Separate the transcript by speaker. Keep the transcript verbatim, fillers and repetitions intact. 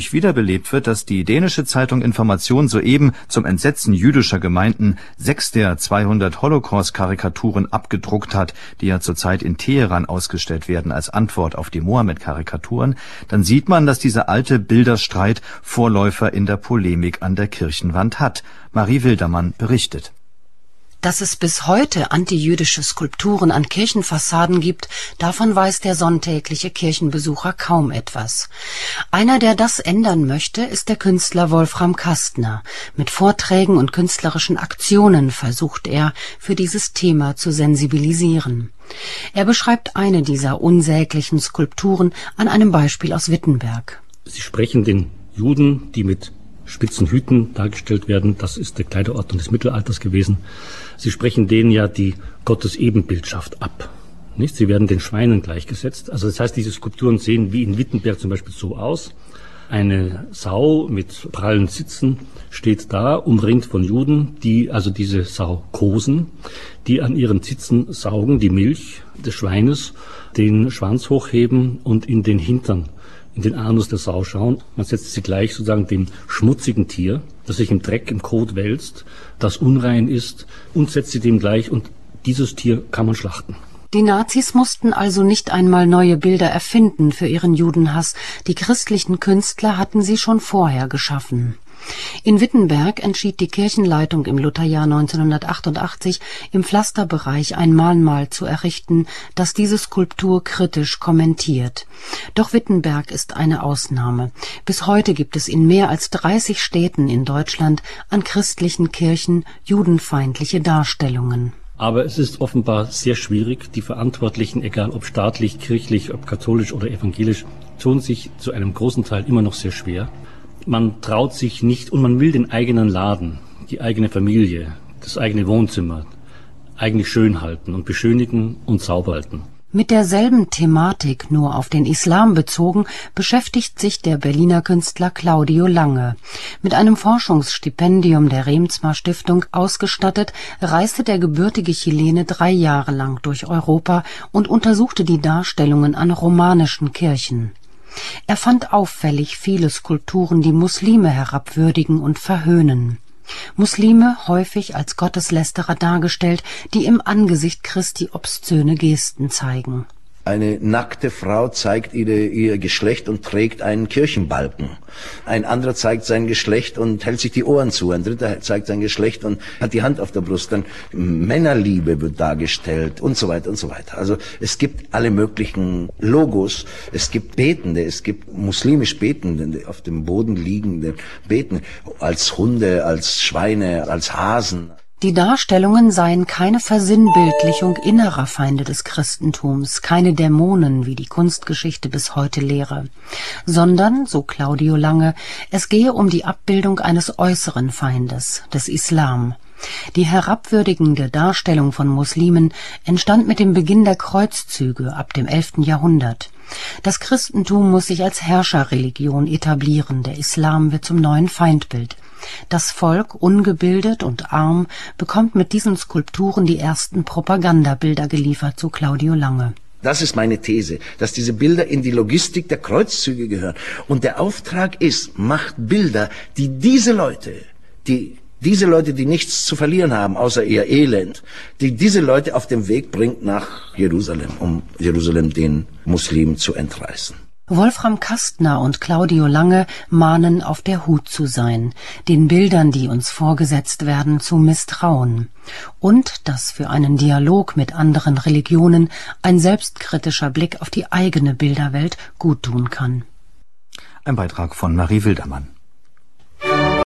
Speaker 1: dadurch wiederbelebt wird, dass die dänische Zeitung Information soeben zum Entsetzen jüdischer Gemeinden sechs der zweihundert Holocaust-Karikaturen abgedruckt hat, die ja zurzeit in Teheran ausgestellt werden als Antwort auf die Mohammed-Karikaturen, dann sieht man, dass dieser alte Bilderstreit Vorläufer in der Polemik an der Kirchenwand hat. Marie Wildermann berichtet.
Speaker 2: Dass es bis heute antijüdische Skulpturen an Kirchenfassaden gibt, davon weiß der sonntägliche Kirchenbesucher kaum etwas. Einer, der das ändern möchte, ist der Künstler Wolfram Kastner. Mit Vorträgen und künstlerischen Aktionen versucht er, für dieses Thema zu sensibilisieren. Er beschreibt eine dieser unsäglichen Skulpturen an einem Beispiel aus Wittenberg.
Speaker 3: Sie sprechen den Juden, die mit spitzen Hüten dargestellt werden, das ist der Kleiderordnung des Mittelalters gewesen. Sie sprechen denen ja die Gottesebenbildschaft ab. Nicht? Sie werden den Schweinen gleichgesetzt. Also das heißt, diese Skulpturen sehen wie in Wittenberg zum Beispiel so aus. Eine Sau mit prallen Zitzen steht da, umringt von Juden, die also diese Sau kosen, die an ihren Zitzen saugen, die Milch des Schweines, den Schwanz hochheben und in den Hintern, in den Anus der Sau schauen. Man setzt sie gleich sozusagen dem schmutzigen Tier, das sich im Dreck, im Kot wälzt, das unrein ist, und setzt sie dem gleich, und dieses Tier kann man schlachten.
Speaker 2: Die Nazis mussten also nicht einmal neue Bilder erfinden für ihren Judenhass. Die christlichen Künstler hatten sie schon vorher geschaffen. In Wittenberg entschied die Kirchenleitung im Lutherjahr neunzehnhundertachtundachtzig, im Pflasterbereich ein Mahnmal zu errichten, das diese Skulptur kritisch kommentiert. Doch Wittenberg ist eine Ausnahme. Bis heute gibt es in mehr als dreißig Städten in Deutschland an christlichen Kirchen judenfeindliche Darstellungen.
Speaker 3: Aber es ist offenbar sehr schwierig. Die Verantwortlichen, egal ob staatlich, kirchlich, ob katholisch oder evangelisch, tun sich zu einem großen Teil immer noch sehr schwer. Man traut sich nicht, und man will den eigenen Laden, die eigene Familie, das eigene Wohnzimmer eigentlich schön halten und beschönigen und sauber halten.
Speaker 2: Mit derselben Thematik, nur auf den Islam bezogen, beschäftigt sich der Berliner Künstler Claudio Lange. Mit einem Forschungsstipendium der Remsmar Stiftung ausgestattet, reiste der gebürtige Chilene drei Jahre lang durch Europa und untersuchte die Darstellungen an romanischen Kirchen. Er fand auffällig viele Skulpturen, die Muslime herabwürdigen und verhöhnen. Muslime häufig als Gotteslästerer dargestellt, die im Angesicht Christi obszöne Gesten zeigen.
Speaker 4: Eine nackte Frau zeigt ihr, ihr Geschlecht und trägt einen Kirchenbalken. Ein anderer zeigt sein Geschlecht und hält sich die Ohren zu. Ein dritter zeigt sein Geschlecht und hat die Hand auf der Brust. Dann Männerliebe wird dargestellt und so weiter und so weiter. Also es gibt alle möglichen Logos. Es gibt Betende, es gibt muslimisch Betende, auf dem Boden liegende Beten, als Hunde, als Schweine, als Hasen.
Speaker 2: Die Darstellungen seien keine Versinnbildlichung innerer Feinde des Christentums, keine Dämonen, wie die Kunstgeschichte bis heute lehre, sondern, so Claudio Lange, es gehe um die Abbildung eines äußeren Feindes, des Islam. Die herabwürdigende Darstellung von Muslimen entstand mit dem Beginn der Kreuzzüge ab dem elften Jahrhundert. Das Christentum muss sich als Herrscherreligion etablieren, der Islam wird zum neuen Feindbild. Das Volk, ungebildet und arm, bekommt mit diesen Skulpturen die ersten Propagandabilder geliefert, so Claudio Lange.
Speaker 4: Das ist meine These, dass diese Bilder in die Logistik der Kreuzzüge gehören. Und der Auftrag ist, macht Bilder, die diese Leute, die diese Leute, die nichts zu verlieren haben, außer ihr Elend, die diese Leute auf den Weg bringt nach Jerusalem, um Jerusalem den Muslimen zu entreißen.
Speaker 2: Wolfram Kastner und Claudio Lange mahnen, auf der Hut zu sein, den Bildern, die uns vorgesetzt werden, zu misstrauen. Und dass für einen Dialog mit anderen Religionen ein selbstkritischer Blick auf die eigene Bilderwelt guttun kann.
Speaker 1: Ein Beitrag von Marie Wildermann.